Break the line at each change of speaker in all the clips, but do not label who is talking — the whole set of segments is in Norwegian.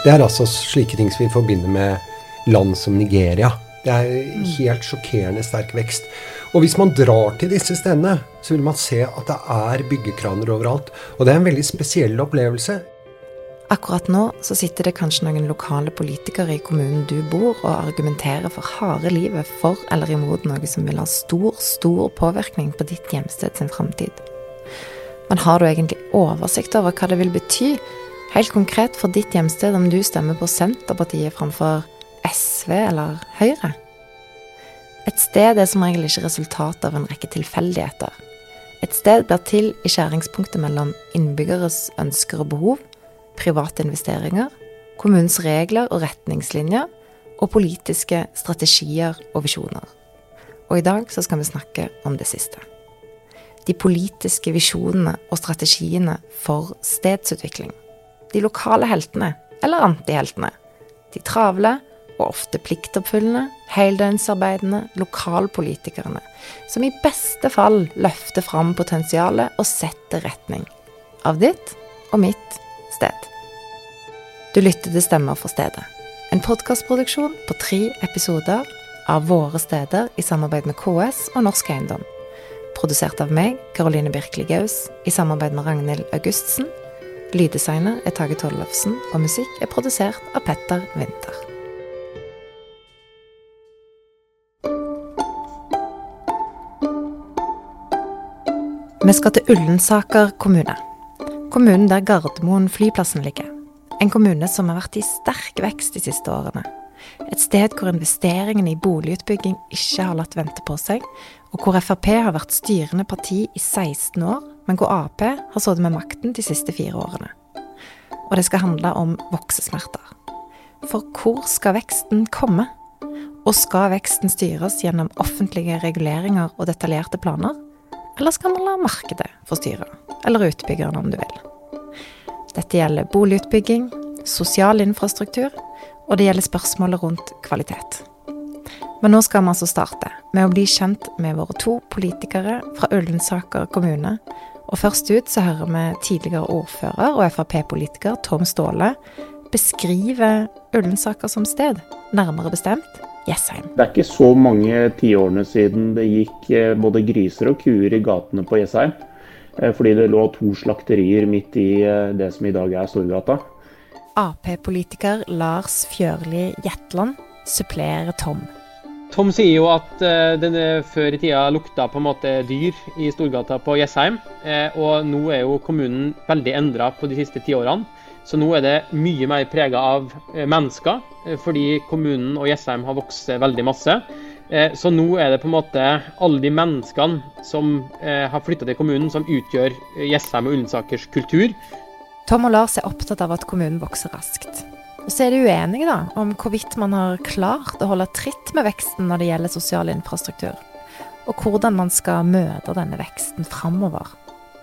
Det altså slike ting som vi forbinder med land som Nigeria. Det helt sjokkerende sterk vekst. Og hvis man drar til disse stedene, så vil man se at det byggekraner overalt. Og det en veldig spesiell opplevelse.
Akkurat nå så sitter det kanskje noen lokale politikere i kommunen du bor og argumenterer for harde livet for eller imot noe som vil ha stor påvirkning på ditt hjemsted sin fremtid. Men har du egentlig oversikt over hva det vil bety, helt konkret for ditt hjemsted om du stemmer på Senterpartiet framfor SV eller Høyre? Et sted som regel ikke resultat av en rekke tilfeldigheter. Et sted blir til i skjæringspunktet mellom innbyggeres ønsker og behov, private investeringer, kommunens regler og retningslinjer, og politiske strategier og visjoner. Og i dag så skal vi snakke om det siste. De politiske visjonene og strategiene for stedsutvikling. De lokale heltene, eller antiheltene. De travle og ofte pliktoppfyllende, heldøgnsarbeidende lokalpolitikerne, som i beste fall løfter fram potensialet og setter retning. Av ditt og mitt sted. Du lytter til Stemmer for stedet. En podcastproduksjon på 3 episoder av Våre steder i samarbeid med KS og Norsk Eiendom. Produsert av meg, Karoline Birkeli Gaus, i samarbeid med Ragnhild Augustsen. Lyddesigner Tage Tollefsen, og musikk produsert av Petter Winther. Vi skal til Ullensaker kommune. Kommunen der Gardermoen flyplassen ligger. En kommune som har vært i sterk vekst de siste årene. Et sted hvor investeringene i boligutbygging ikke har latt vente på seg, og hvor FrP har vært styrende parti i 16 år, men hvor AP har sittet med makten de siste 4 årene. Og det skal handle om voksesmerter. For hvor skal veksten komme? Og skal veksten styres gjennom offentlige reguleringer og detaljerte planer? Eller skal man la markedet få styre? Eller utbyggerne om du vil. Dette gjelder boligutbygging, sosial infrastruktur, og det gjelder spørsmålet rundt kvalitet. Men nå skal vi altså starte med å bli kjent med våre 2 politikere fra Ullensaker kommune. Og først ut så hører vi tidligere ordfører og FrP-politiker Tom Ståle beskrive Ullensaker som sted, nærmere bestemt Jessheim.
Det ikke så mange tiårene siden det gikk både griser og kuer i gatene på Jessheim. Fordi det lå 2 slakterier midt i det som i dag Storgata.
AP-politiker Lars Fjørli Jetland supplerer Tom.
Tom sier jo at den før i tida lukta på en måte dyr i Storgata på Jessheim, og nå jo kommunen veldig endret på de siste 10 årene. Så nå det mye mer preget av mennesker, fordi kommunen og Jessheim har vokst veldig masse. Så nå det på en måte alle de menneskene som har flyttet til kommunen, som utgjør Jessheim og Ullensakers kultur.
Tom og Lars opptatt av at kommunen vokser raskt. Og så de uenige da, om hvorvidt man har klart å holde tritt med veksten når det gjelder sosial infrastruktur, og hvordan man skal møte denne veksten fremover.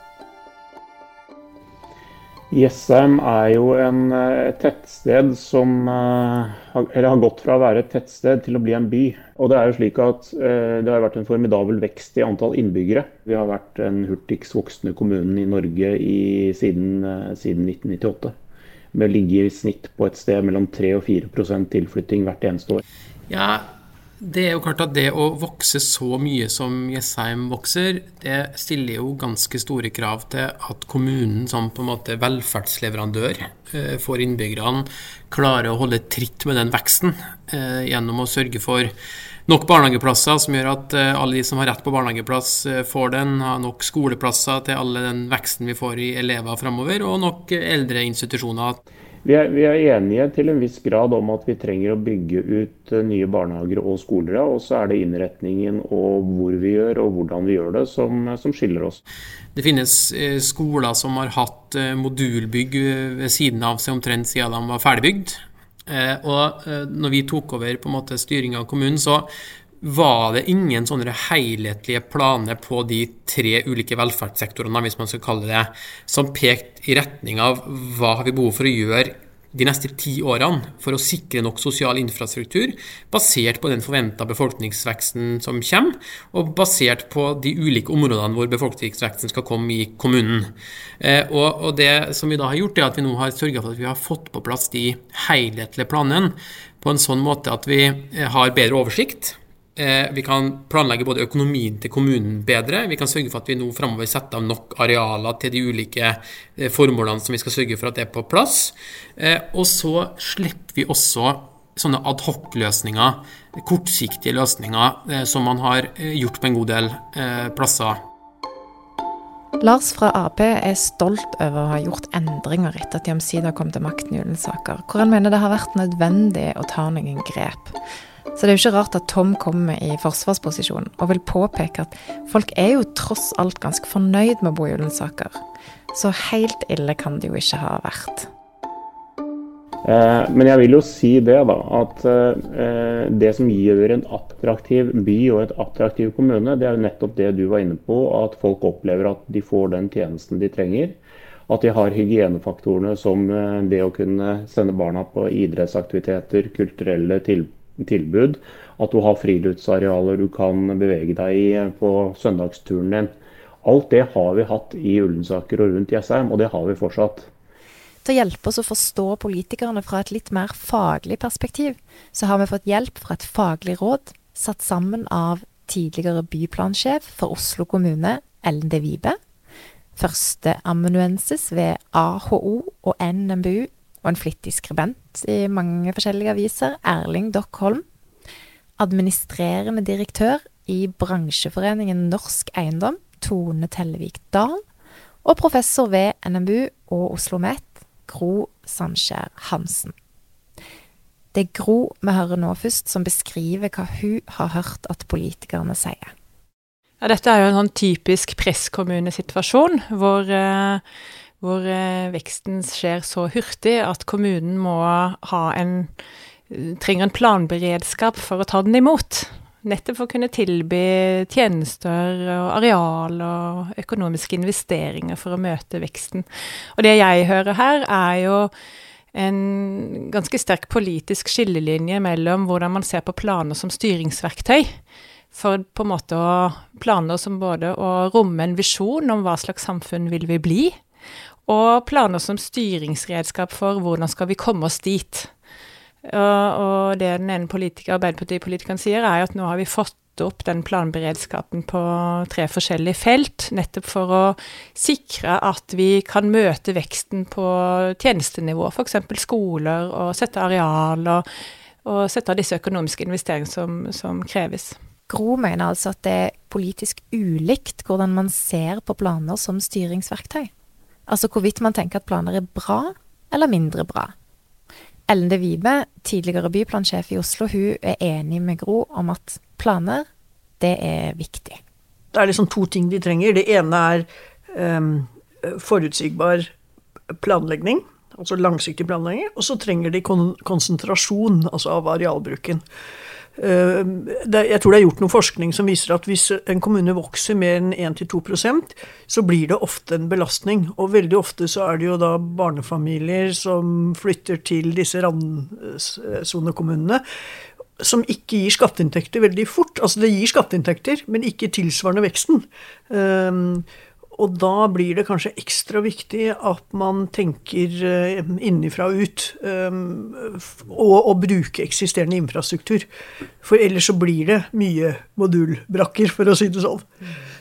Jessheim jo en tettsted som har gått fra å være et tettsted til å bli en by. Og det jo slik at det har vært en formidabel vekst i antall innbyggere. Vi har vært den hurtigst voksende kommunen i Norge siden 1998. Med å ligge i snitt på et sted mellom 3 og 4% tilflytting hvert eneste år.
Ja, det jo klart at det å vokse så mye som Jessheim vokser, det stiller jo ganske store krav til at kommunen som på en måte velferdsleverandør for innbyggerne klarer å holde tritt med den veksten gjennom å sørge for nok barnehageplasser som gjør at alle de som har rett på barnehageplass får den, har nok skoleplasser til alle den veksten vi får i elever fremover, og nok eldreinstitusjoner.
Vi enige til en viss grad om at vi trenger å bygge ut nye barnehager og skoler, og så det innretningen og hvor vi gjør og hvordan vi gjør det som skiller oss.
Det finnes skoler som har hatt modulbygg ved siden av seg omtrent siden de var ferdigbygd. Og når vi tok over på en måte styringen av kommunen, så var det ingen sånne helhetlige planer på de 3 ulike velferdssektorene, hvis man skal kalle det, som pekte i retning av hva har vi behov for å gjøre de neste 10 årene for å sikre nok sosial infrastruktur, basert på den forventede befolkningsveksten som kommer, og basert på de ulike områdene hvor befolkningsveksten skal komme i kommunen. Og det som vi da har gjort, er at vi nå har sørget for at vi har fått på plass de helhetlige planene på en sånn måte at vi har bedre oversikt. Vi kan planlegge både økonomien til kommunen bedre, vi kan sørge for at vi nå fremover setter av nok arealer til de ulike formålene som vi skal sørge for at det er på plass. Og så slipper vi også sånne ad hoc-løsninger, kortsiktige løsninger, som man har gjort på en god del plasser.
Lars fra Ap er stolt over å ha gjort endringer etter at de omsider kom til makten i Ullensaker, hvor han mener det har vært nødvendig å ta noen grep. Så det er jo ikke rart at Tom kommer i forsvarsposisjon og vil påpeke at folk er jo tross alt ganske fornøyd med å bo i Ullensaker. Så helt ille kan det jo ikke ha vært.
Men jeg vil jo si det da, at det som gjør en attraktiv by og et attraktiv kommune, det er jo nettopp det du var inne på, at folk opplever at de får den tjenesten de trenger. At de har hygienefaktorene som det å kunne sende barna på idrettsaktiviteter, kulturelle tilbud, at du har friluftsarealer du kan bevege deg i på søndagsturen din. Alt det har vi hatt i Ullensaker og rundt Jessheim, og det har vi fortsatt.
Til å hjelpe oss å forstå politikerne fra et litt mer faglig perspektiv, så har vi fått hjelp fra et faglig råd, satt sammen av tidligere byplansjef for Oslo kommune, Ellen de Vibe, første amanuensis ved AHO og NMBU, og en flittig skribent i mange forskjellige aviser, Erling Dokholm, administrerende direktør i bransjeforeningen Norsk Eiendom, Tone Tellevik Dahl, og professor ved NMBU og Oslo Met, Gro Sandskjær Hansen. Det er Gro vi hører nå først, som beskriver hva hun har hørt at politikerne sier.
Ja, dette er jo en sånn typisk presskommunesituasjon, hvor veksten skjer så hurtig at kommunen må trenger en planberedskap for å ta den imot. Nettopp for å kunne tilby tjenester og areal og økonomiske investeringer for å møte veksten. Og det jeg hører her er jo en ganske sterk politisk skillelinje mellom hvordan man ser på planer som styringsverktøy, for på en måte planer som både å romme en visjon om hva slags samfunn vil vi bli, og planer som styringsredskap for hvordan skal vi komme oss dit. Og det den ene Arbeiderpartipolitikeren sier er at nå har vi fått opp den planberedskapen på 3 forskjellige felt, nettopp for å sikre at vi kan møte veksten på tjenestenivå, for eksempel skoler, og sette areal, og sette disse økonomiske investeringene som kreves.
Gro mener altså at det er politisk ulikt hvordan man ser på planer som styringsverktøy. Altså hvorvidt man tenker at planer er bra eller mindre bra. Ellen de Vibe, tidligere byplansjef i Oslo, hun er enig med Gro om at planer, det er viktig.
Det er liksom 2 ting de trenger. Det ene er forutsigbar planlegging, altså langsiktig planlegging, og så trenger de konsentrasjon, altså av arealbruken. Jeg tror det er gjort noe forskning som viser at hvis en kommune vokser mer enn 1-2%, så blir det ofte en belastning. Og veldig ofte så er det jo da barnefamilier som flytter til disse randsonekommunene, som ikke gir skatteinntekter veldig fort. Altså det gir skatteinntekter, men ikke tilsvarende veksten. Og da blir det kanskje ekstra viktig at man tenker innifra og ut, og bruke eksisterende infrastruktur. For ellers så blir det mye modulbrakker, for å si det sånn.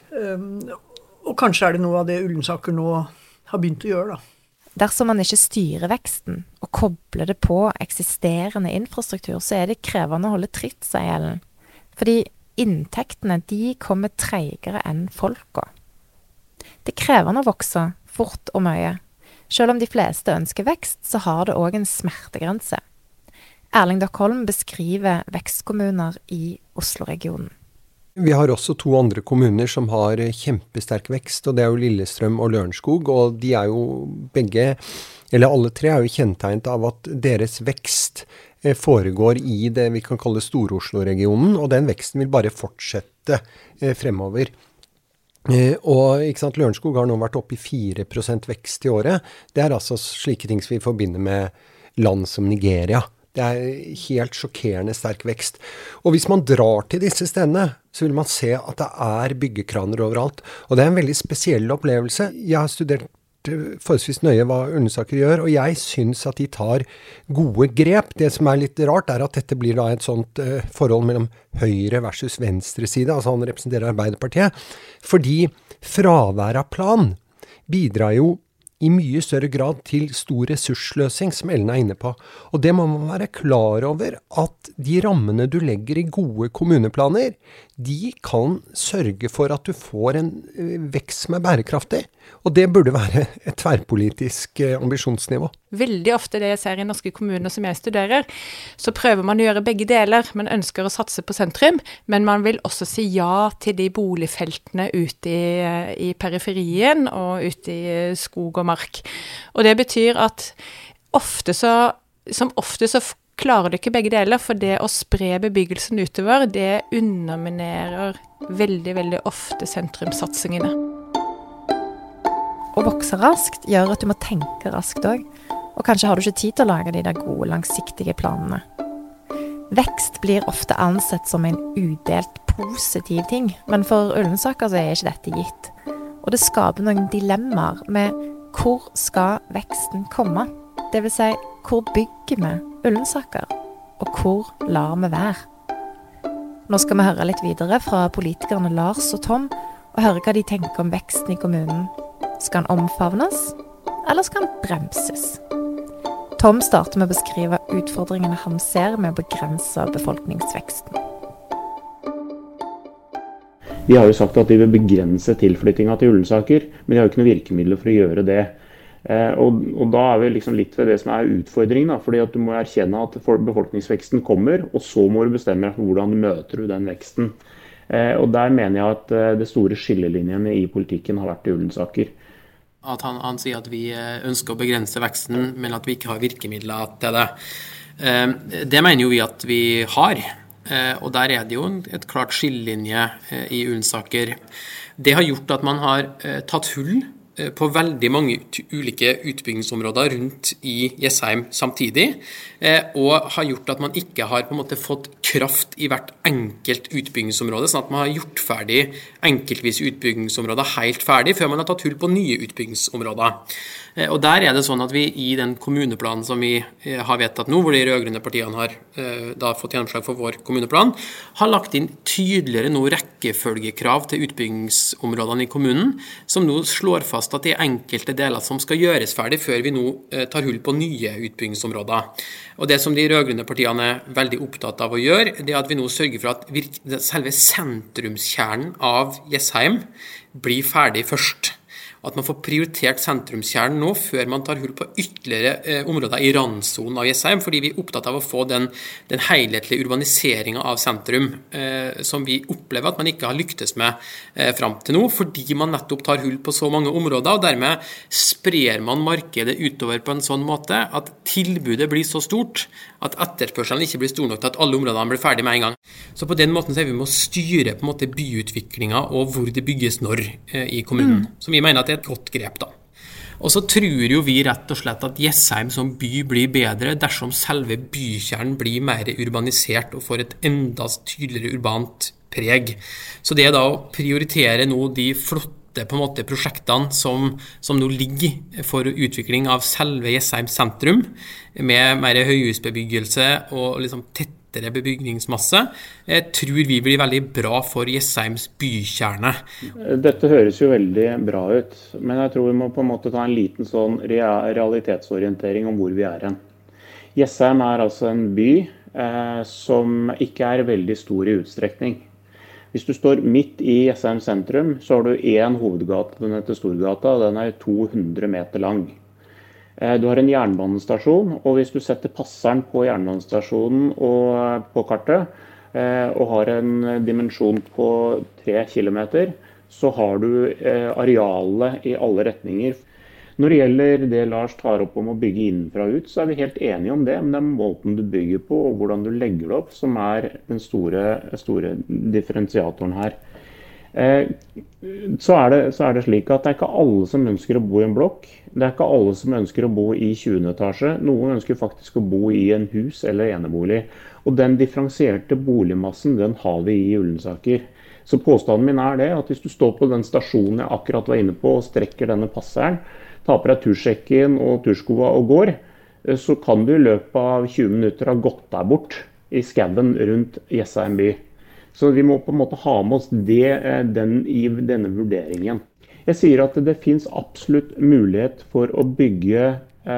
Og kanskje er det noe av det Ullensaker nå har begynt å gjøre da.
Dersom man ikke styrer veksten og kobler det på eksisterende infrastruktur, så er det krevende å holde tritt, sier Ellen. Fordi inntektene, de kommer tregere enn folka. Det er krevende å vokse fort og mye. Selv om de fleste ønsker vekst, så har det også en smertegrense. Erling Dokholm beskriver vekstkommuner i Oslo-regionen.
Vi har også 2 andre kommuner som har kjempesterk vekst, og det er jo Lillestrøm og Lørenskog, og de er jo begge, eller alle 3 er jo kjennetegnet av at deres vekst foregår i det vi kan kalle Stor-Oslo-regionen, og den veksten vil bare fortsette fremover. Og ikke sant, Lørenskog har nå vært oppe i 4% vekst i året. Det er altså slike ting som vi forbinder med land som Nigeria. Det helt sjokkerende sterk vekst. Og hvis man drar til disse stedene, så vil man se at det byggekraner overalt. Og det en veldig spesiell opplevelse. Jeg har studert forholdsvis nøye hva Ullensaker gjør, og jeg synes at de tar gode grep. Det som litt rart at dette blir da et sånt forhold mellom høyre versus venstre side, altså han representerer Arbeiderpartiet, fordi fravær av plan bidrar jo i mye større grad til stor ressursløsing, som Ellen inne på. Og det må man være klar over, at de rammene du legger i gode kommuneplaner, de kan sørge for at du får en vekst som bærekraftig. Og det burde være et tverrpolitisk ambisjonsnivå.
Veldig ofte det jeg ser i norske kommuner som jeg studerer, så prøver man å gjøre begge deler. Man ønsker å satse på sentrum, men man vil også si ja til de boligfeltene ute i periferien og ute i skog og mark. Og det betyr at som ofte så klarer du ikke begge deler, for det å spre bebyggelsen utover, det underminerer veldig, veldig ofte sentrumssatsingene.
Å vokse raskt gjør at du må tenke raskt også, og kanskje har du ikke tid til å lage de der gode, langsiktige planene. Vekst blir ofte ansett som en udelt positiv ting, men for Ullensaker så ikke dette gitt. Og det skaper noen dilemmaer med hvor skal veksten komme? Det vil si, hvor bygger vi Ullensaker, og hvor lar vi være? Nå skal vi høre litt videre fra politikerne Lars og Tom, og høre hva de tenker om veksten i kommunen. Skal han omfavnes, eller skal han bremses? Tom starter med å beskrive utfordringene han ser med å begrense befolkningsveksten.
De har jo sagt at de vil begrense tilflyttinga til Ullensaker, men de har jo ikke noe virkemidler for å gjøre det. Og da vi liksom litt ved det som utfordringen, da, fordi at du må erkjenne at befolkningsveksten kommer, og så må du bestemme hvordan du møter den veksten. Og der mener jeg at det store skillelinjene i politikken har vært i Ullensaker.
At han sier at vi ønsker å begrense veksten, men at vi ikke har virkemidler til det. Det mener jo vi at vi har, og der det jo et klart skillelinje i Ullensaker. Det har gjort at man har tatt hull på veldig mange ulike utbyggingsområder rundt i Jessheim samtidig, og har gjort at man ikke har på en måte fått kraft i hvert enkelt utbyggingsområde, sånn at man har gjort ferdig enkeltvis utbyggingsområder helt ferdig, før man har tatt hull på nye utbyggingsområder. Og der det sånn at vi i den kommuneplanen som vi har vedtatt nå, hvor de rødgrønne partiene har da fått gjennomslag for vår kommuneplan, har lagt inn tydeligere nå rekkefølgekrav til utbyggingsområdene i kommunen, som nå slår fast at det enkelte deler som skal gjøres ferdig før vi nå tar hull på nye utbyggingsområder. Og det som de rødgrønne partiene veldig opptatt av å gjøre, det at vi nå sørger for at selve sentrumskjernen av Jessheim blir ferdig først. At man får prioritert sentrumskjernen nå, før man tar hull på ytterligere områder i randsonen av Jessheim, fordi vi opptatt av å få den helhetlige urbaniseringen av sentrum, som vi opplever at man ikke har lyktes med frem til nå, fordi man nettopp tar hull på så mange områder, og dermed sprer man markedet utover på en sånn måte at tilbudet blir så stort, at etterspørselen ikke blir stor nok til at alle områdene blir ferdig med en gang. Så på den måten så vi må styre på en måte byutviklingen og hvor det bygges når i kommunen, som vi mener at det et godt grep da. Og så tror jo vi rett og slett at Jessheim som by blir bedre dersom selve bykjernen blir mer urbanisert og får et enda tydeligere urbant preg. Så det da å prioritere nå de flotte på en måte prosjektene som nå ligger for utvikling av selve Jessheim sentrum, med mer høyhusbebyggelse og liksom tettere bebygningsmasse, tror vi blir veldig bra for Jesseims bykjerne.
Dette høres jo veldig bra ut, men jeg tror vi må på en måte ta en liten sånn realitetsorientering om hvor vi hen. Jessheim altså en by som ikke veldig stor i utstrekning. Hvis du står midt i Jessheim sentrum, så har du en hovedgate, den heter Storgata, og den 200 meter lang. Du har en jernbanestasjon, og hvis du setter passeren på jernbanestasjonen og på kartet, og har en dimensjon på 3 kilometer, så har du arealet i alle retninger. Når det gjelder det Lars tar opp om å bygge innenfra ut, så vi helt enige om det, men det måten du bygger på og hvordan du legger det opp som den store differensiatoren her. Så er det slik at det er ikke alle som ønsker å bo i en blokk. Det er ikke alle som ønsker å bo i 20. etasje. Noen ønsker faktisk å bo i en hus eller enebolig. Og den differensierte boligmassen, den har vi i Ullensaker. Så påstanden min er det, at hvis du står på den stasjonen jeg akkurat var inne på, og strekker denne passeren, tar på deg tursjekken og turskoa og går, så kan du i løpet av 20 minutter ha gått deg bort i skauen rundt Jessheim by. Så vi må på en måte ha med oss i denne vurderingen. Jeg sier at det finnes absolutt mulighet for å bygge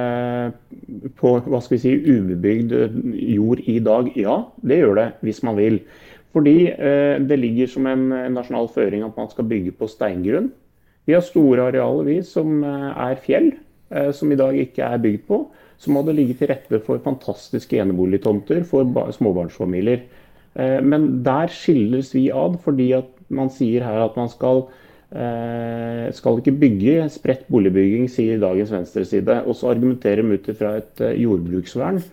på ubebygd jord i dag. Ja, det gjør det hvis man vil. Fordi det ligger som en nasjonal føring at man skal bygge på steingrunn. Vi har store arealer som er fjell, som i dag ikke er bygd på. Så må det ligge til rette for fantastiske eneboligtomter for småbarnsfamilier. Men der skilles vi ad, fordi at man sier her at man skal ikke bygge spredt boligbygging, sier dagens venstreside, og så argumenterer de ut fra et jordbruksvern.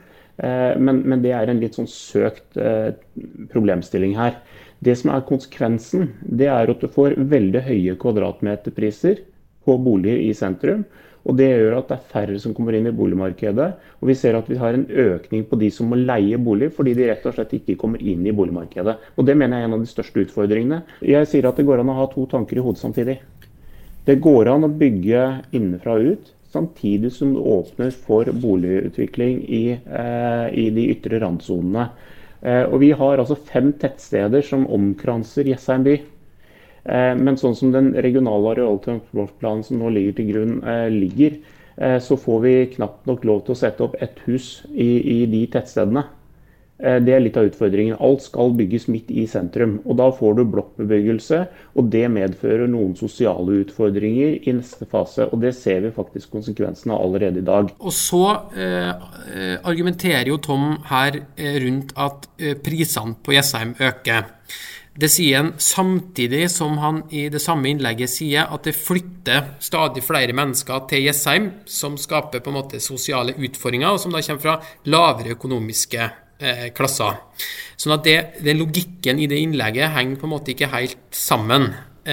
Men det er en litt sånn søkt problemstilling her. Det som er konsekvensen, det er at du får veldig høye kvadratmeterpriser på boliger i sentrum, og det gjør at det er færre som kommer inn i boligmarkedet, og vi ser at vi har en økning på de som må leie bolig, fordi de rett og slett ikke kommer inn i boligmarkedet. Og det mener jeg er en av de største utfordringene. Jeg sier at det går an å ha to tanker i hodet samtidig. Det går an å bygge innenfra og ut, samtidig som det åpner for boligutvikling i de ytre randsonene. Og vi har altså 5 tettsteder som omkranser Jessheim by. Men sånn som den regionale arealtransportplanen som nå ligger til grunn ligger, så får vi knapt nok lov til å sette opp et hus i de tettstedene. Det er litt av utfordringen. Alt skal bygges midt i sentrum, og da får du blokkbebyggelse, og det medfører noen sosiale utfordringer i neste fase, og det ser vi faktisk konsekvensene av allerede i dag.
Og så argumenterer jo Tom her rundt at prisene på Jessheim øker. Det sier han samtidig som han i det samme innlegget sier at det flytter stadig flere mennesker til Jessheim, som skaper på en måte sosiale utfordringer, og som da kommer fra lavere økonomiske klasser. Sånn at den logikken i det innlegget henger på en måte ikke helt sammen.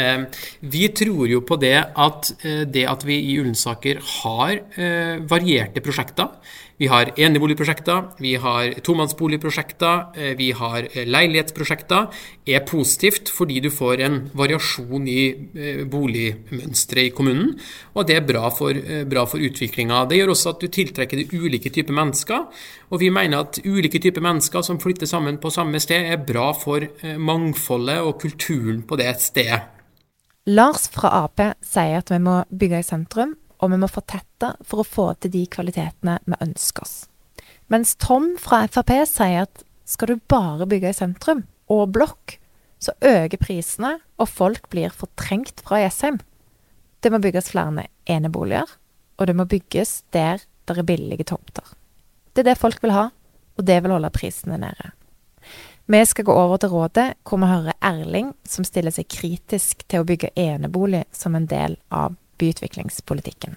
Vi tror jo på det at vi i Ullensaker har varierte prosjekter. Vi har eneboligprosjekter, vi har tomannsboligprosjekter, vi har leilighetsprosjekter. Er positivt fordi du får en variasjon i boligmønstre i kommunen, og det er bra for utviklingen. Det gjør også at du tiltrekker de ulike typer mennesker, og vi mener at ulike typer mennesker som flytter sammen på samme sted er bra for mangfoldet og kulturen på det stedet.
Lars fra AP sier at vi må bygge i sentrum, og vi må fortette for å få til de kvalitetene vi ønsker oss. Mens Tom fra FrP sier at skal du bare bygge i sentrum og blokk, så øker prisene, og folk blir fortrengt fra Jessheim. Det må bygges flere eneboliger, og det må bygges der det er billige tomter. Det er det folk vil ha, og det vil holde prisene nede. Vi skal gå over til rådet, hvor vi hører Erling, som stiller seg kritisk til å bygge enebolig som en del av byutviklingspolitikken.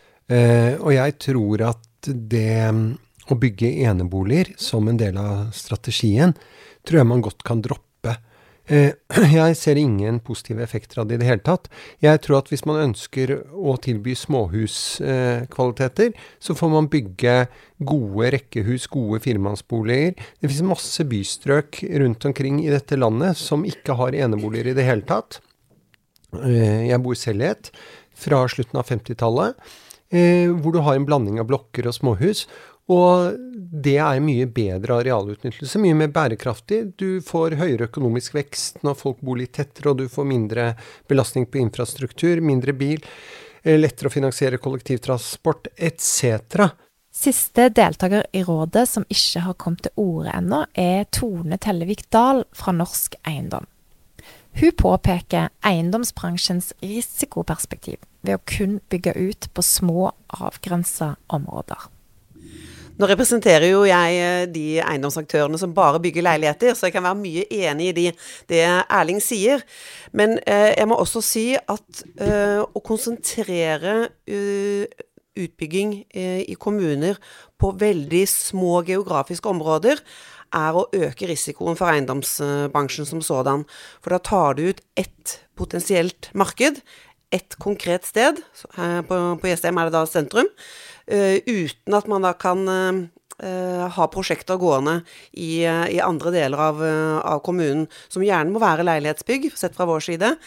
Og jeg tror at det å bygge eneboliger som en del av strategien, tror jeg man godt kan droppe. Jeg ser ingen positive effekter av det i det hele tatt. Jeg tror at hvis man ønsker å tilby småhuskvaliteter, så får man bygge gode rekkehus, gode firmannsboliger. Det finnes masse bystrøk rundt omkring i dette landet som ikke har eneboliger i det hele tatt. Jeg bor selv i et fra slutten av 50-tallet, hvor du har en blanding av blokker og småhus, og det er mye bedre arealutnyttelse, mye mer bærekraftig. Du får høyere økonomisk vekst når folk bor litt tettere, og du får mindre belastning på infrastruktur, mindre bil, lettere å finansiere kollektivtransport, etc.
Siste deltaker i rådet som ikke har kommet til orde ennå, er Tone Tellevik Dahl fra Norsk Eiendom. Hun påpeker eiendomsbransjens risikoperspektiv ved å kun bygge ut på små, avgrenset områder.
Nå representerer jo jeg de eiendomsaktørene som bare bygger leiligheter, så jeg kan være mye enig i det Erling sier. Men jeg må også si at å konsentrere utbygging i kommuner på veldig små geografiske områder er å øke risikoen for eiendomsbransjen som sådan. For da tar du ut ett potensielt marked, et konkret sted, på Jessheim det da sentrum, uten at man da kan ha prosjekter gående i andre deler av kommunen, som gjerne må være leilighetsbygg, sett fra vår side.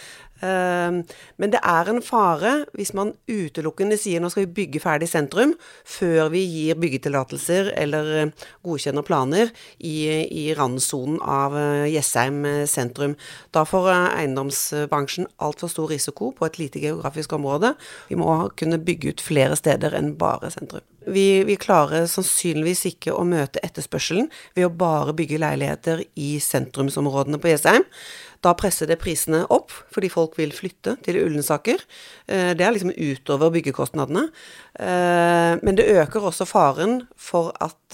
Men det en fare hvis man utelukkende sier nå skal vi bygge ferdig sentrum før vi gir byggetillatelser eller godkjenner planer i randzonen av Jessheim sentrum. Da får eiendomsbransjen alt for stor risiko på et lite geografisk område. Vi må kunne bygge ut flere steder enn bare sentrum. Vi klarer sannsynligvis ikke å møte etterspørselen ved å bare bygge leiligheter i sentrumsområdene på Jessheim. Da presser det prisene opp, fordi folk vil flytte til Ullensaker. Det liksom utover byggekostnadene. Men det øker også faren for at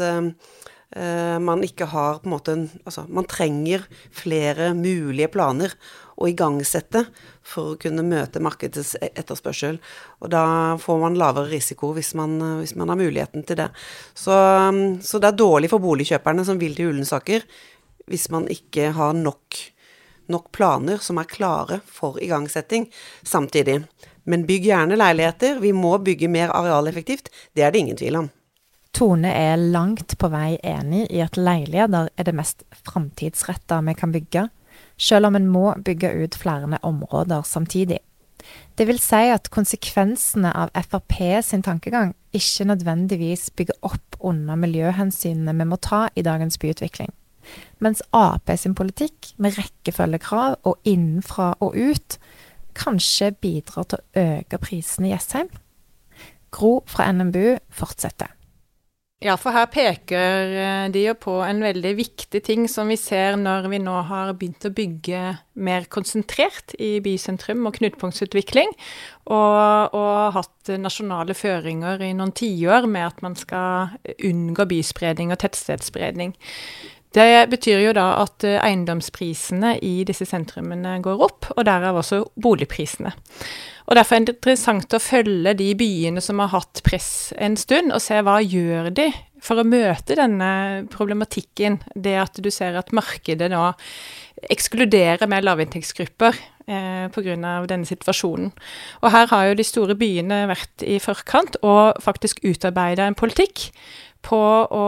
man ikke har på en måte, man trenger flere mulige planer å igangsette for å kunne møte markedets etterspørsel. Og da får man lavere risiko hvis man har muligheten til det. Så det dårlig for boligkjøperne som vil til Ullensaker hvis man ikke har nok planer som klare for igangsetting samtidig. Men bygg gjerne leiligheter. Vi må bygge mer arealeffektivt. Det det ingen tvil om.
Tone langt på vei enig i at leiligheter det mest framtidsrettet vi kan bygge, selv om en må bygge ut flere områder samtidig. Det vil si at konsekvensene av FrP sin tankegang ikke nødvendigvis bygger opp under miljøhensynene vi må ta i dagens byutvikling. Mens AP sin politikk med rekkefølgekrav og innenfra og ut kanskje bidrar til å øke prisene i Jessheim. Gro fra NMBU fortsetter.
Ja, for her peker de jo på en veldig viktig ting som vi ser når vi nå har begynt å bygge mer konsentrert i bysentrum og knutepunktsutvikling, og hatt nasjonale føringer i noen tiår med at man skal unngå byspredning og tettstedsspredning. Det betyr jo da at eiendomsprisene i disse sentrumene går opp, og derav også boligprisene. Og derfor det interessant å følge de byene som har hatt press en stund, og se hva gjør de for å møte denne problematikken. Det at du ser at markedet nå ekskluderer med lavinntektsgrupper på grunn av denne situasjonen. Og her har jo de store byene vært i forkant og faktisk utarbeidet en politikk på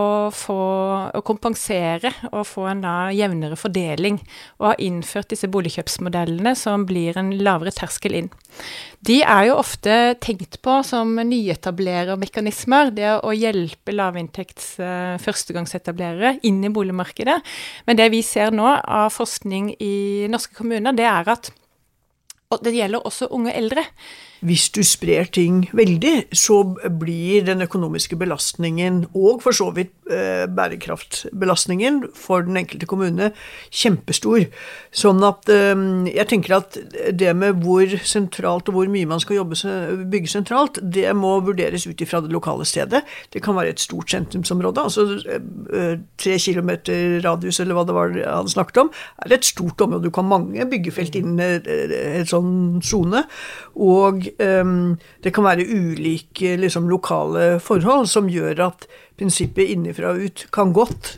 å kompensere og få en da jevnere fordeling, og har innført disse boligkjøpsmodellene som blir en lavere terskel inn. De jo ofte tenkt på som nyetablerermekanismer, det å hjelpe lavinntekts førstegangsetablerere inn i boligmarkedet. Men det vi ser nå av forskning i norske kommuner, det at og det gjelder også unge eldre.
Hvis du sprer ting veldig, så blir den økonomiske belastningen, og for så vidt bærekraftbelastningen for den enkelte kommune, kjempestor. Sånn at jeg tenker at det med hvor sentralt og hvor mye man skal bygge sentralt, det må vurderes ut ifra det lokale stedet. Det kan være et stort sentrumsområde, altså 3 kilometer radius, eller hva det var han snakket om, et stort område. Du kan mange byggefelt innen et sånn zone, og det kan være ulike lokale forhold som gjør at prinsippet innifra og ut kan godt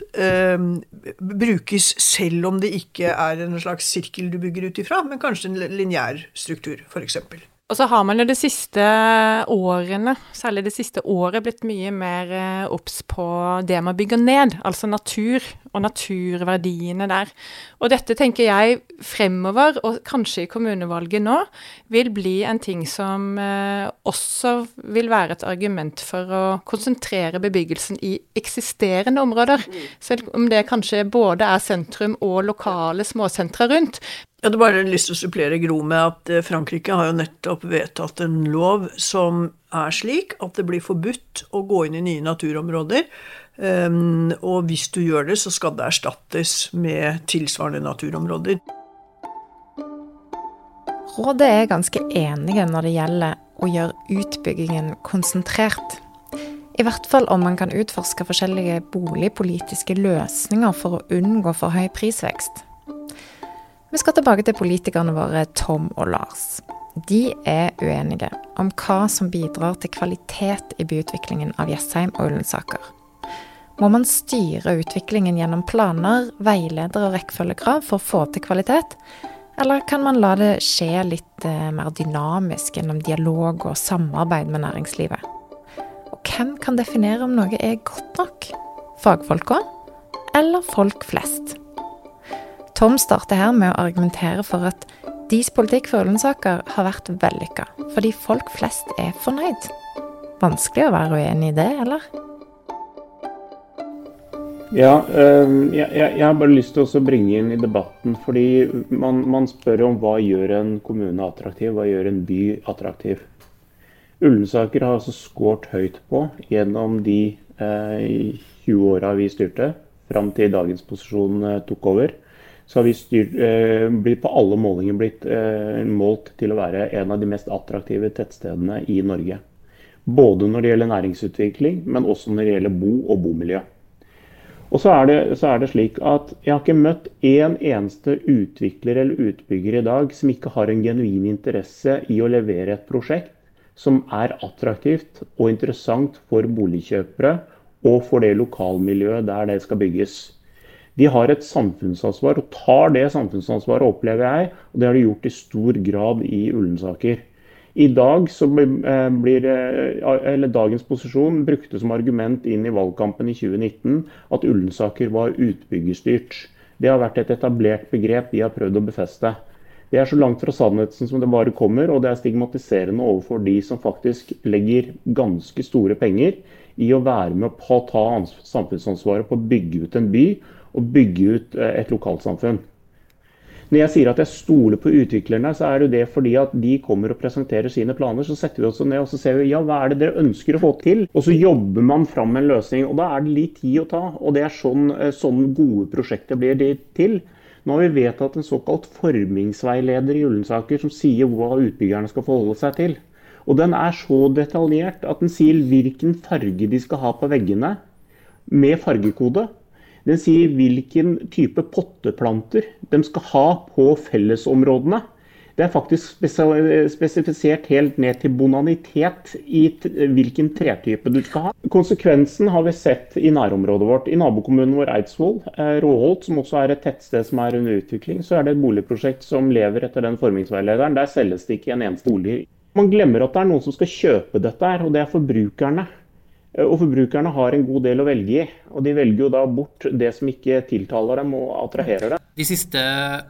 brukes selv om det ikke en slags sirkel du bygger ut ifra, men kanskje en lineær struktur for eksempel.
Og så har man jo de siste årene, særlig det siste året, blitt mye mer obs på det man bygger ned, altså natur og naturverdiene der. Og dette tenker jeg fremover, og kanskje i kommunevalget nå, vil bli en ting som også vil være et argument for å konsentrere bebyggelsen i eksisterende områder, selv om det kanskje både sentrum og lokale småsentre rundt.
Jeg hadde bare lyst til å supplere Gro med at Frankrike har jo nettopp vedtatt en lov som slik at det blir forbudt å gå inn i nye naturområder, og hvis du gjør det så skal det erstattes med tilsvarende naturområder.
Rådet ganske enige når det gjelder å gjøre utbyggingen konsentrert. I hvert fall om man kan utforske forskjellige boligpolitiske løsninger for å unngå for høy prisvekst. Vi skal tilbake til politikerne våre Tom og Lars. De uenige om hva som bidrar til kvalitet i byutviklingen av Jessheim og Ullensaker. Må man styre utviklingen gjennom planer, veileder og rekkefølgekrav for å få til kvalitet, Eller kan man la det skje litt mer dynamisk gjennom dialog og samarbeid med næringslivet? Og hvem kan definere om noe er godt nok? Fagfolk også? Eller folk flest? Tom starter her med å argumentere for at deres politikk for Ullensaker har vært vellykket, fordi folk flest er fornøyd. Vanskelig å være uenig i det, eller?
Ja, jeg har bare lyst til å bringe inn i debatten, fordi man spør om hva gjør en kommune attraktiv, hva gjør en by attraktiv. Ullensaker har altså skåret høyt på gjennom de 20 årene vi styrte, fram til dagens posisjon tok over. Så har vi på alle målinger blitt målt til å være en av de mest attraktive tettstedene i Norge. Både når det gjelder næringsutvikling, men også når det gjelder bo- og bomiljø. Og så er det slik at jeg har ikke møtt en eneste utvikler eller utbygger i dag som ikke har en genuin interesse i å levere et prosjekt som er attraktivt og interessant for boligkjøpere og for det lokalmiljøet der det skal bygges. De har et samfunnsansvar og tar det samfunnsansvaret, opplever jeg, og det har de gjort i stor grad i Ullensaker. I dag så dagens posisjon brukte som argument inn i valgkampen i 2019 at Ullensaker var utbyggerstyrt. Det har vært et etablert begrep de har prøvd å befeste. Det er så langt fra sannheten som det bare kommer, og det er stigmatiserende overfor de som faktisk legger ganske store penger i å være med på å ta samfunnsansvaret på å bygge ut en by og bygge ut et lokalsamfunn. Når jeg sier at jeg stoler på utviklerne, så er det fordi at de kommer og presenterer sine planer. Så setter vi oss ned og så ser vi, ja, hva er det dere ønsker å få til? Og så jobber man fram en løsning, og da er det litt tid å ta. Og det er sånn gode prosjekter blir det til. Nå har vi vedtatt en såkalt formingsveileder i Ullensaker som sier hva utbyggerne skal forholde seg til. Og den er så detaljert at den sier hvilken farge de skal ha på veggene med fargekode. Den sier hvilken type potteplanter de skal ha på fellesområdene. Det er faktisk spesifisert helt ned til bonanitet i hvilken tretype du skal ha. Konsekvensen har vi sett i nærområdet vårt. I nabokommunen vår Eidsvoll, Råholt, som også er et tettsted som er under utvikling, så er det et boligprosjekt som lever etter den formingsveilederen. Der selges det ikke en eneste bolig. Man glemmer at det er noen som skal kjøpe dette her, og det er forbrukerne. Og forbrukerne har en god del å velge i, og de velger jo da bort det som ikke tiltaler dem og attraherer dem.
De siste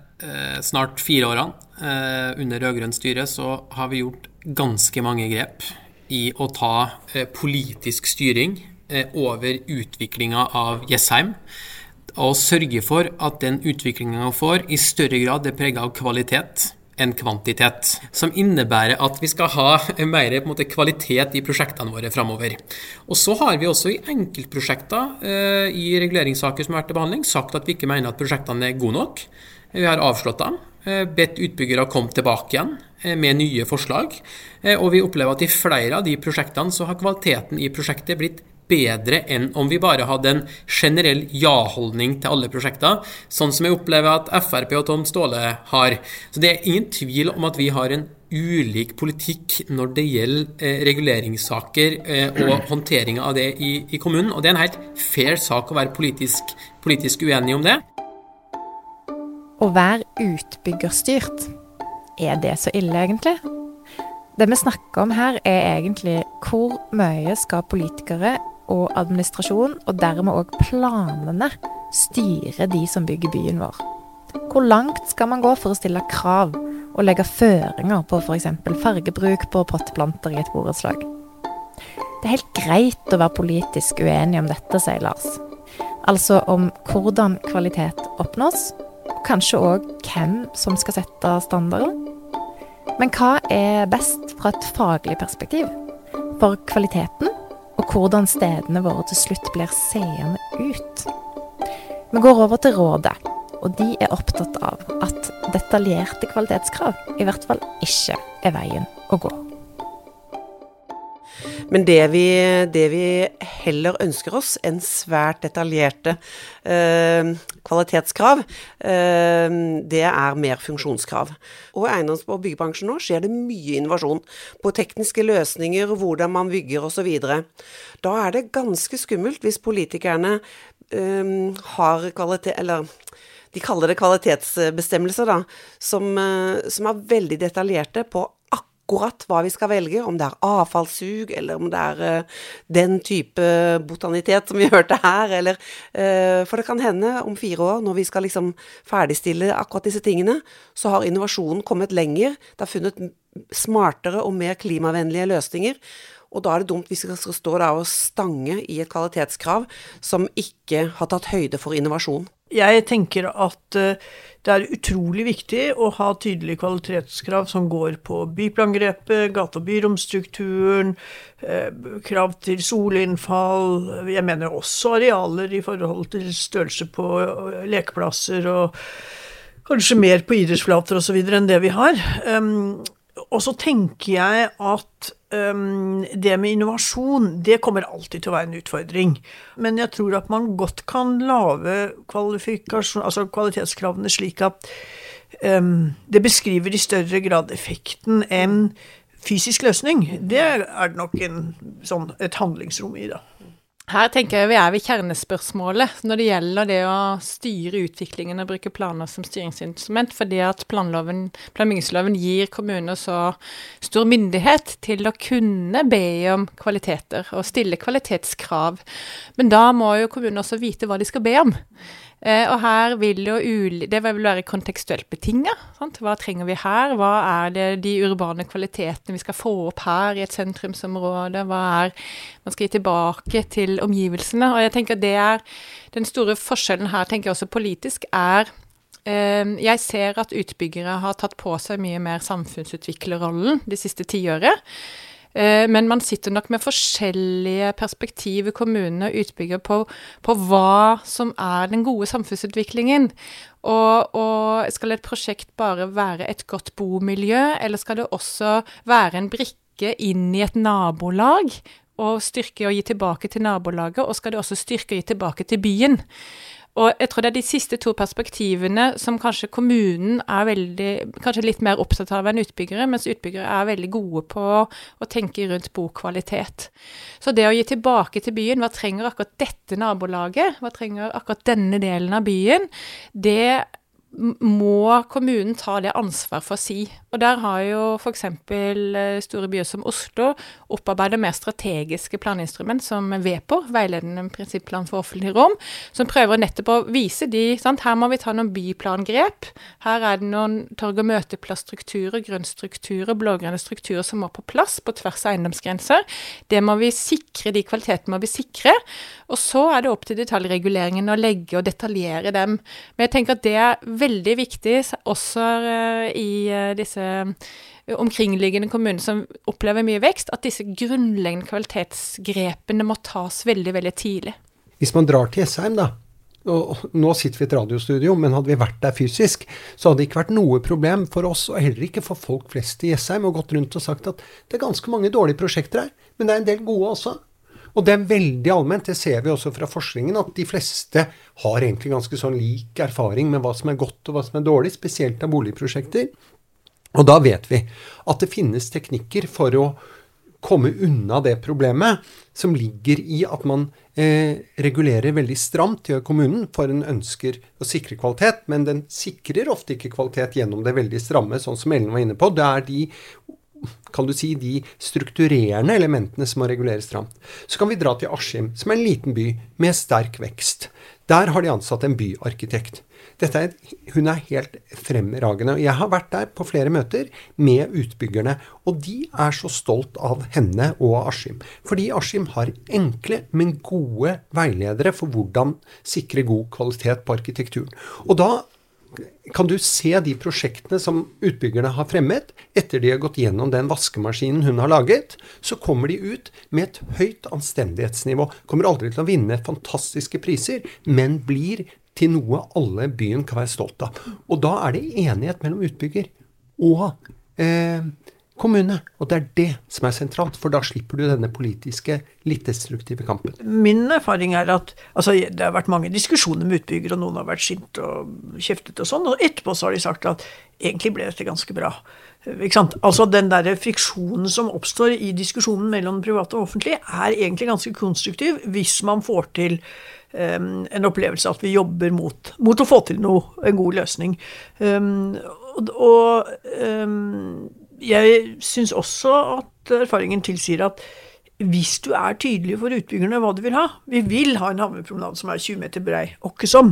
snart 4 årene under rødgrønt styre så har vi gjort ganske mange grep i å ta politisk styring over utviklingen av Jessheim, og sørge for at den utviklingen vi får i større grad er preget av kvalitet enn kvantitet, som innebærer at vi skal ha mer på en måte, kvalitet i prosjektene våre fremover. Og så har vi også i enkeltprosjekter i reguleringssaker som har vært til behandling, sagt at vi ikke mener at prosjektene er gode nok. Vi har avslått dem, bedt utbyggere komme tilbake igjen med nye forslag, og vi opplever at i flere av de prosjektene så har kvaliteten i prosjektet blitt bedre enn om vi bare hadde en generell ja-holdning til alle prosjekter, sånn som jeg opplever at FRP og Tom Ståle har. Så det er ingen tvil om at vi har en ulik politikk når det gjelder reguleringssaker og håndteringen av det i kommunen, og det er en helt fair sak å være politisk uenig om det.
Å være utbyggerstyrt, er det så ille egentlig? Det vi snakker om her er egentlig hvor mye skal politikere og administrasjon, og dermed også planene, styre de som bygger byen vår. Hvor langt skal man gå for å stille krav og legge føringer på for eksempel fargebruk på potteplanter i et borettslag? Det er helt greit å være politisk uenig om dette, sier Lars. Altså om hvordan kvalitet oppnås, og kanskje også hvem som skal sette standarden. Men hva er best fra et faglig perspektiv? For kvaliteten, og hvordan stedene våre til slutt blir seende ut. Vi går over til rådet, og de er opptatt av at detaljerte kvalitetskrav i hvert fall ikke er veien å gå.
Men det vi heller ønsker oss, en svært detaljerte kvalitetskrav, det er mer funksjonskrav. Og i eiendoms- og byggebransjen nå skjer det mye innovasjon på tekniske løsninger, hvordan man bygger og så videre. Da er det ganske skummelt hvis politikerne har kvalitet, eller de kaller det kvalitetsbestemmelser da, som veldig detaljerte på akkurat hva vi skal velge, om det avfallssug, eller om det den type botanitet som vi hørte her, eller, for det kan hende om 4 år, når vi skal liksom ferdigstille akkurat disse tingene, så har innovasjonen kommet lenger, det har funnet smartere og mer klimavennlige løsninger, og da det dumt hvis vi skal stå der og stange i et kvalitetskrav som ikke har tatt høyde for innovasjon.
Jeg tenker at det utrolig viktig å ha tydelige kvalitetskrav som går på byplangrepet, gate- og byromstrukturen, krav til solinnfall, jeg mener også arealer i forhold til størrelse på lekeplasser og kanskje mer på idrettsflater og så videre enn det vi har. Og så tenker jeg at det med innovasjon, det kommer alltid til å være en utfordring. Men jeg tror at man godt kan lave kvalitetskravene slik at det beskriver i større grad effekten enn fysisk løsning. Det det nok et handlingsrom i da.
Her tenker jeg vi ved kjernespørsmålet når det gjelder det å styre utviklingen og bruke planer som styringsinstrument, fordi at planleggingsloven gir kommuner så stor myndighet til å kunne be om kvaliteter og stille kvalitetskrav. Men da må jo kommunene også vite hva de skal be om. Og her vil jo det vil være kontekstuelt betinget, sant? Hva trenger vi her? Hva det de urbane kvalitetene vi skal få opp her i et sentrumsområde? Hva man skal gi tilbake til omgivelsene? Og jeg tenker det den store forskjellen her, tenker jeg også politisk, jeg ser at utbyggere har tatt på seg mye mer samfunnsutviklerrollen de siste 10 årene. Men man sitter nok med forskjellige perspektiv i kommunene og utbygger på hva som den gode samfunnsutviklingen. Og skal et prosjekt bare være et godt bomiljø, eller skal det også være en brikke inn i et nabolag, og styrke og gi tilbake til nabolaget, og skal det også styrke og gi tilbake til byen? Og jeg tror det de siste 2 perspektivene som kanskje kommunen kanskje litt mer opptatt av enn utbyggere, mens utbyggere veldig gode på å tenke rundt bokvalitet. Så det å gi tilbake til byen, hva trenger akkurat dette nabolaget, hva trenger akkurat denne delen av byen, det må kommunen ta det ansvar for å si. Og der har jo for eksempel store byer som Oslo opparbeidet mer strategiske planinstrument som VEPO, veiledende prinsipplan for offentlig rom, som prøver nettopp å vise sant? Her må vi ta noen byplangrep, her det noen torg- og møteplassstrukturer, grønnstrukturer, blågrønne strukturer som må på plass på tvers av eiendomsgrenser. Det må vi sikre, de kvalitetene må vi sikre, og så det opp til detaljreguleringen å legge og detaljere dem. Men jeg tenker at det veldig viktig også i disse omkringliggende kommuner som opplever mye vekst, at disse grunnleggende kvalitetsgrepene må tas veldig, veldig tidlig.
Hvis man drar til Jessheim da, og nå sitter vi i et radiostudio, men hadde vi vært der fysisk, så hadde det ikke vært noe problem for oss, og heller ikke for folk flest i Jessheim, og gått rundt og sagt at det ganske mange dårlige prosjekter her, men det en del gode også. Og det veldig allment, det ser vi også fra forskningen, at de fleste har egentlig ganske sånn lik erfaring med hva som godt og hva som dårlig, spesielt av boligprosjekter. Og da vet vi at det finnes teknikker for å komme unna det problemet som ligger i at man regulerer veldig stramt i kommunen, for en ønsker å sikre kvalitet, men den sikrer ofte ikke kvalitet gjennom det veldig stramme, sånn som Ellen var inne på. Det de kan du si, de strukturerende elementene som må reguleres stramt. Så kan vi dra til Askim, som en liten by med sterk vekst. Der har de ansatt en byarkitekt. Hun helt fremragende. Jeg har vært der på flere møter med utbyggerne, og de så stolt av henne og Askim. Fordi Askim har enkle, men gode veiledere for hvordan sikre god kvalitet på arkitekturen. Og da kan du se de prosjektene som utbyggerne har fremmet, etter de har gått gjennom den vaskemaskinen hun har laget, så kommer de ut med et høyt anstendighetsnivå. Kommer aldri til å vinne fantastiske priser, men blir til noe alle byen kan være stolt av. Og da det enighet mellom utbygger og kommune. Og det det som sentralt, for da slipper du denne politiske, litt destruktive kampen.
Min erfaring at det har vært mange diskusjoner med utbyggere, og noen har vært sint og kjeftet og sånn, og etterpå så har de sagt at egentlig ble dette ganske bra. Ikke sant? Altså den der friksjonen som oppstår i diskusjonen mellom private og offentlige egentlig ganske konstruktiv hvis man får til en opplevelse at vi jobber mot å få til en god løsning. Jeg synes også at erfaringen tilsier at hvis du tydelig for utbyggerne hva du vil ha, vi vil ha en havnepromenade som 20 meter brei, ikke som,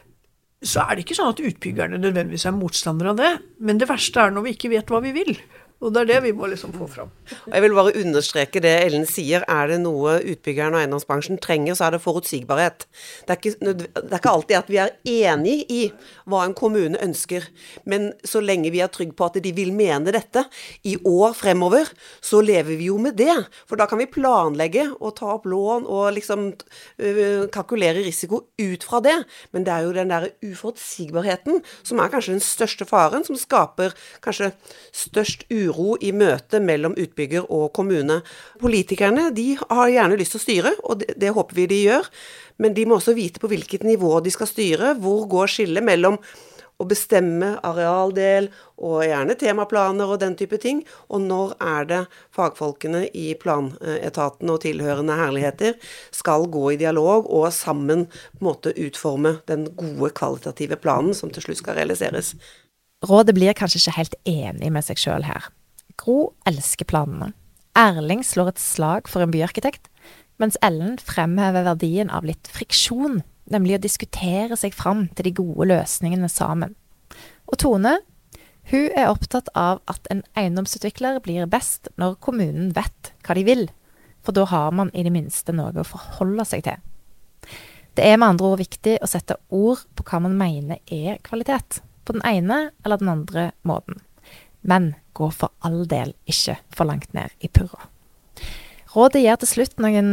så det ikke sånn at utbyggerne nødvendigvis motstandere av det, men det verste når vi ikke vet hva vi vil. Og det det vi må liksom få fram.
Jeg vil bare understreke det Ellen sier. Det noe utbyggeren og eiendomsbransjen trenger, så det forutsigbarhet. Det ikke alltid at vi enige i hva en kommune ønsker, men så lenge vi trygg på at de vil mene dette i år fremover, så lever vi jo med det. For da kan vi planlegge og ta opp lån og liksom kalkulere risiko ut fra det. Men det jo den der uforutsigbarheten som kanskje den største faren, som skaper kanskje størst uro i møte mellom utbygger og kommune. Politikerne, de har gjerne lyst til å styre, og det håper vi de gjør, men de må også vite på hvilket nivå de skal styre, hvor går skillet mellom å bestemme arealdel, og gjerne temaplaner og den type ting, og når det fagfolkene i planetaten og tilhørende herligheter skal gå i dialog og sammen på en måte utforme den gode kvalitative planen som til slutt skal realiseres.
Rådet blir kanskje ikke helt enig med seg selv her. Gro elsker planene. Erling slår et slag for en byarkitekt, mens Ellen fremhever verdien av litt friksjon, nemlig å diskutere seg fram til de gode løsningene sammen. Og Tone, hun opptatt av at en eiendomsutvikler blir best når kommunen vet hva de vil, for da har man i det minste noe å forholde seg til. Det med andre ord viktig å sette ord på hva man mener kvalitet, på den ene eller den andre måten. Men gå for all del ikke for langt ned i purra. Rådet gir til slutt noen,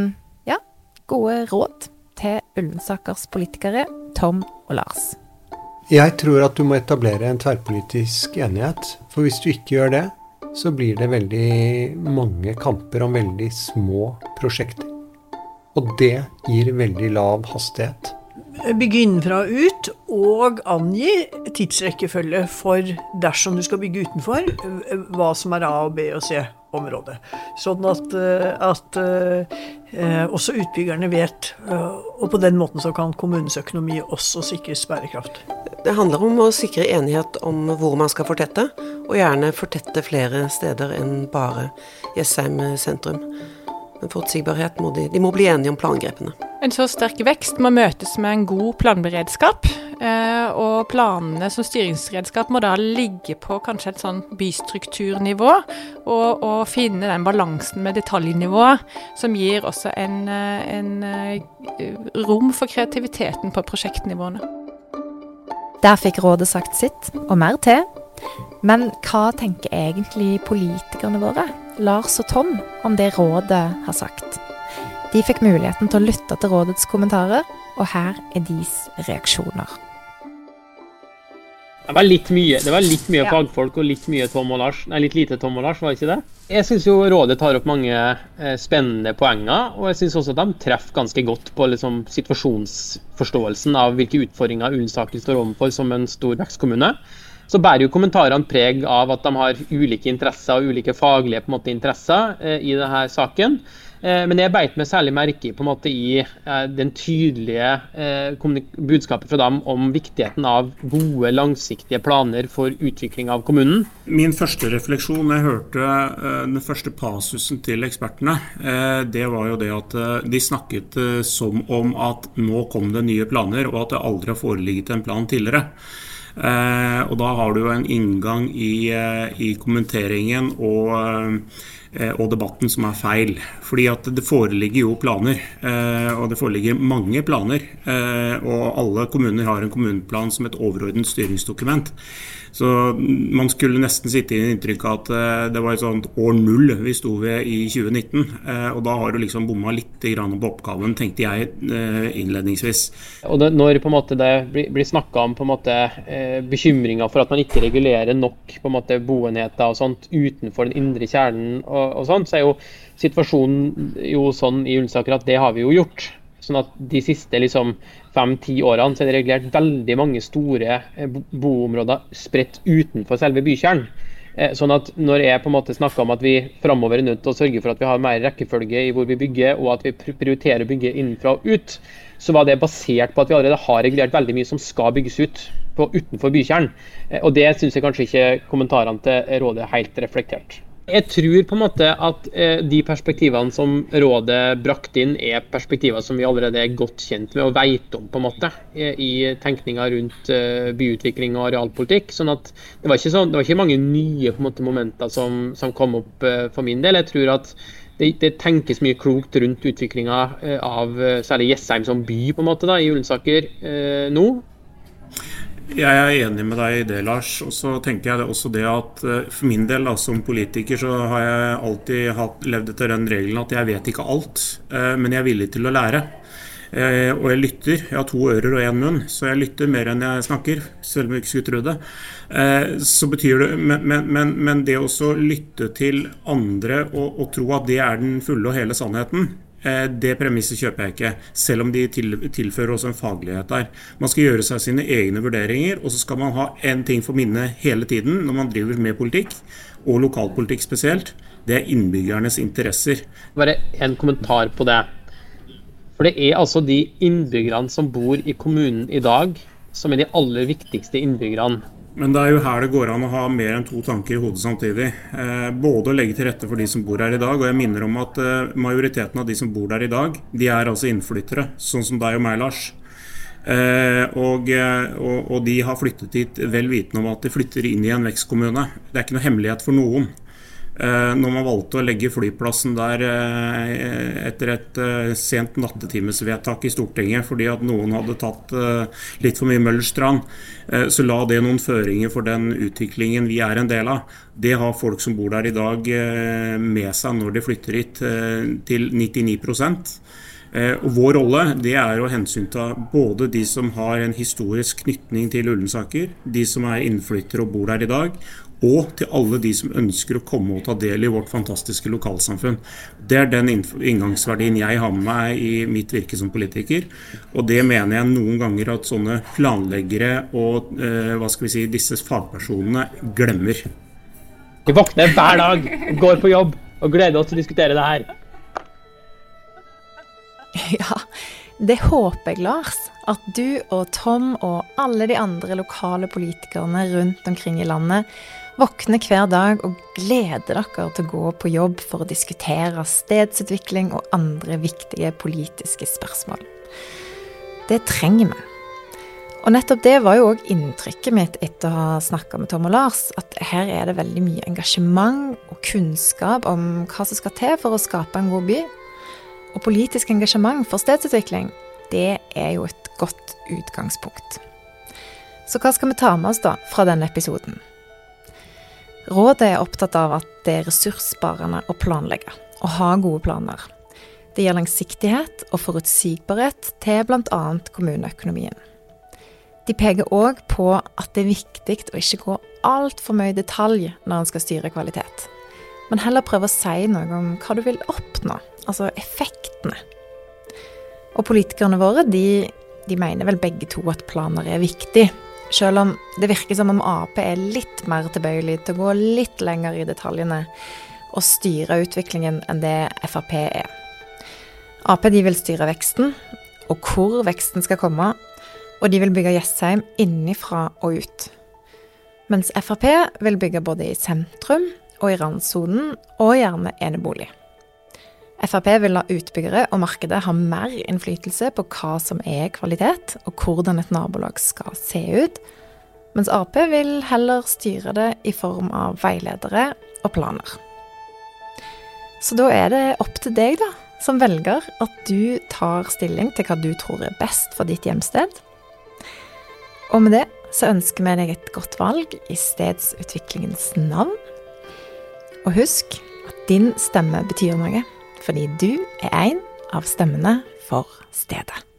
gode råd til Ulvensakers politikere, Tom og Lars.
Jeg tror at du må etablere en tverrpolitisk enighet, for hvis du ikke gjør det, så blir det veldig mange kamper om veldig små prosjekter. Og det gir veldig lav hastighet.
Bygge innenfra og ut, og angi tidsrekkefølge for dersom du skal bygge utenfor, hva som A, B og C området. Sånn at også utbyggerne vet, og på den måten så kan kommunens økonomi også sikres bærekraft.
Det handler om å sikre enighet om hvor man skal fortette, og gjerne fortette flere steder enn bare Jessheim sentrum. Men forutsigbarhet de må bli enige om plangrepene.
En så sterk vekst må møtes med en god planberedskap, og planene som styringsredskap må da ligge på kanskje et sånn bystrukturnivå, og finne den balansen med detaljnivå som gir også en rom for kreativiteten på prosjektnivåene.
Der fikk rådet sagt sitt, og mer til. Men hva tenker egentlig politikerne våre, Lars og Tom, om det rådet har sagt? De fikk muligheten til å lytte til rådets kommentarer, og her deres reaksjoner.
Det var litt mye fagfolk og litt mye Tom og Lars. Nei, litt lite Tom og Lars, var ikke det? Jeg synes jo rådet tar opp mange spennende poenger, og jeg synes også at de treffer ganske godt på liksom, situasjonsforståelsen av hvilke utfordringer Ullensaker står overfor som en stor vekstkommune. Så bærer jo kommentarene preg av at de har ulike interesser og ulike faglige på en måte, interesser i denne saken. Men jeg beit meg særlig merke på en måte, i den tydelige budskapet fra dem om viktigheten av gode, langsiktige planer for utvikling av kommunen.
Min første refleksjon, jeg hørte den første pasusen til ekspertene, det var jo det at de snakket som om at nå kom det nye planer, og at det aldri har foreligget en plan tidligere. Og da har du jo en inngang i kommenteringen og og debatten som feil. Fordi at det foreligger jo planer, og det foreligger mange planer, og alle kommuner har en kommuneplan som et overordnet styringsdokument. Så man skulle nesten sitte i inntrykk av at det var et sånt år 0 vi sto ved i 2019, og da har du liksom bommet litt grann på oppgaven, tenkte jeg innledningsvis.
Og når på en måte det blir snakket om på en måte bekymringer for at man ikke regulerer nok på en måte boenheter og sånt utenfor den indre kjernen og sånt, så jo situasjonen jo sånn i Ullensaker at det har vi jo gjort. Sånn at de siste 5-10 årene så det regulert veldig mange store boområder spredt utenfor selve bykjernen. Sånn at når jeg på en måte snakker om at vi fremover nødt til å sørge for at vi har mer rekkefølge i hvor vi bygger, og at vi prioriterer å bygge innenfra og ut, så var det basert på at vi allerede har regulert veldig mye som skal bygges ut utenfor bykjernen. Og det synes jeg kanskje ikke kommentarene til rådet helt reflektert. Jeg tror på en måte at de perspektivene som rådet brakt inn perspektiver som vi allerede godt kjent med og vet om på en måte i tenkningen rundt byutvikling og arealpolitikk. Sånn at det var ikke mange nye på en måte, momenter som kom opp for min del. Jeg tror at det tenkes mye klokt rundt utviklingen av særlig Jessheim som by på en måte da, i Ullensaker nå.
Jeg enig med deg i det, Lars, og så tenker jeg også det at for min del da, som politiker så har jeg alltid levd etter den regelen at jeg vet ikke alt, men jeg er villig til å lære. Og jeg lytter, jeg har 2 ører og 1 munn, så jeg lytter mer enn jeg snakker, selv om jeg ikke skulle tro det. Så betyr det, men det også lytte til andre og tro at det den fulle og hele sannheten, det premisset kjøper jeg ikke, selv om de tilfører også en faglighet der. Man skal gjøre seg sine egne vurderinger, og så skal man ha en ting for minne hele tiden når man driver med politikk, og lokalpolitikk spesielt. Det innbyggernes interesser.
Bare en kommentar på det. For det altså de innbyggerne som bor i kommunen i dag, som de aller viktigste innbyggerne.
Men det jo her det går an å ha mer enn 2 tanker i hodet samtidig. Både å legge til rette for de som bor her i dag, og jeg minner om at majoriteten av de som bor der i dag, de altså innflyttere, sånn som deg og meg, Lars. Og de har flyttet hit vel vitende om at de flytter inn i en vekstkommune. Det ikke noe hemmelighet for noen. Når man valgte å legge flyplassen der etter et sent nattetimesvedtak i Stortinget fordi at noen hadde tatt litt for mye Møllerstrand, så la det noen føringer for den utviklingen vi en del av. Det har folk som bor der i dag med seg når de flytter hit til 99%. Og vår rolle det å hensynta både de som har en historisk knytning til Ullensaker, de som innflyttere og bor der i dag, og til alle de som ønsker å komme og ta del i vårt fantastiske lokalsamfunn. Det den inngangsverdien jeg har med meg i mitt virke som politiker, og det mener jeg noen ganger at sånne planleggere og disse fagpersonene glemmer.
Vi våkner hver dag, går på jobb og gleder oss til å diskutere det her.
Ja, det håper jeg, Lars, at du og Tom og alle de andre lokale politikerne rundt omkring i landet våkner hver dag og gleder dere til å gå på jobb for å diskutere stedsutvikling og andre viktige politiske spørsmål. Det trenger vi. Og nettopp det var jo også inntrykket mitt etter å ha snakket med Tom og Lars, at her det veldig mye engasjement og kunnskap om hva som skal til for å skape en god by. Og politisk engasjement for stedsutvikling, det jo et godt utgangspunkt. Så hva skal vi ta med oss da fra denne episoden? Rådet opptatt av at det ressurssparende å planlegge, og ha gode planer. Det gir langsiktighet og forutsigbarhet til blant annet kommuneøkonomien. De peker også på at det viktig å ikke gå alt for mye detalj når en skal styre kvalitet, men heller prøve å si noe om hva du vil oppnå, altså effektene. Og politikerne våre, de mener vel begge to at planer viktig, selv om det virker som om Ap litt mer tilbøyelig til å gå litt lenger i detaljene og styre utviklingen enn det Frp Ap de vil styre veksten, og hvor veksten skal komme, og de vil bygge Jessheim innifra og ut. Mens Frp vil bygge både i sentrum og i randsonen, og gjerne enebolig. Frp vil la utbyggere og markedet ha mer innflytelse på hva som kvalitet, og hvordan et nabolag skal se ut, mens Ap vil heller styre det i form av veiledere og planer. Så da er det opp til deg da, som velger, at du tar stilling til hva du tror er best for ditt hjemsted. Og med det så ønsker vi deg et godt valg i stedsutviklingens navn. Og husk at din stemme betyr noe, fordi du er en av stemmene for stedet.